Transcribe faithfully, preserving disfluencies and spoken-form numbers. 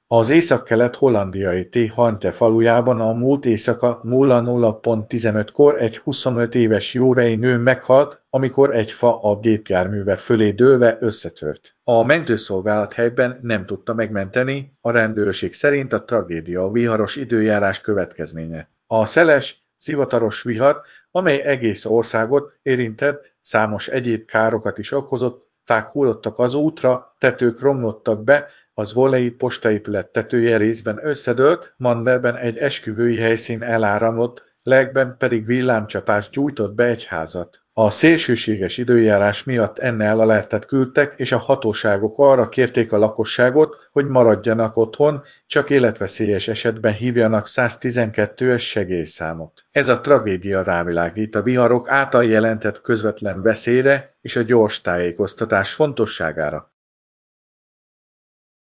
Az északkelet-hollandiai T. Hante falujában a múlt éjszaka nulla nulla pont tizenötkor egy huszonöt éves jórei nő meghalt, amikor egy fa a gépjárműve fölé dőlve összetört. A mentőszolgálat helyben nem tudta megmenteni, a rendőrség szerint a tragédia a viharos időjárás következménye. A szeles, zivataros vihar, amely egész országot érintett, számos egyéb károkat is okozott, fák hullottak az útra, tetők romlottak be, az Zwollei postaépület tetője részben összedőlt, Mandelben egy esküvői helyszín eláramlott, Legben pedig villámcsapás gyújtott be egy házat. A szélsőséges időjárás miatt ennel alertet küldtek, és a hatóságok arra kérték a lakosságot, hogy maradjanak otthon, csak életveszélyes esetben hívjanak száztizenkettőes segélyszámot. Ez a tragédia rávilágít a viharok által jelentett közvetlen veszélyre és a gyors tájékoztatás fontosságára.